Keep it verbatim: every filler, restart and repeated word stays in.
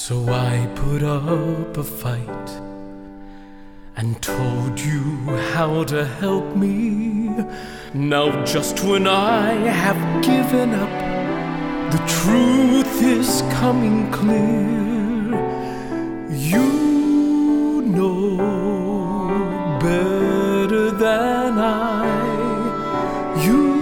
So I put up a fight and told you how to help me. Now just when I have given up, the truth is coming clear. You know better than I. You